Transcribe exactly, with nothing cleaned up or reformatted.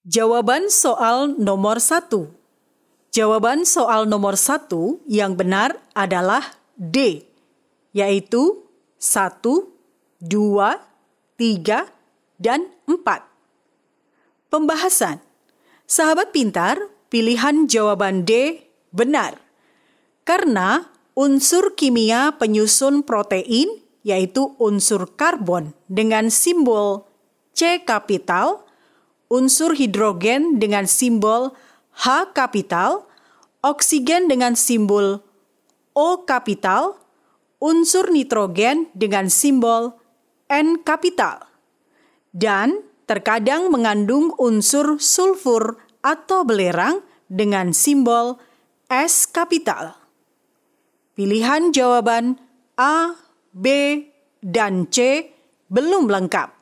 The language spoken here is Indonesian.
Jawaban soal nomor satu. Jawaban soal nomor satu yang benar adalah D, yaitu satu, dua, tiga, dan empat. Pembahasan. Sahabat pintar, pilihan jawaban D benar. Karena unsur kimia penyusun protein, yaitu unsur karbon dengan simbol C kapital, unsur hidrogen dengan simbol H kapital, oksigen dengan simbol O kapital, unsur nitrogen dengan simbol N kapital, dan terkadang mengandung unsur sulfur atau belerang dengan simbol S kapital. Pilihan jawaban A, B, dan C belum lengkap.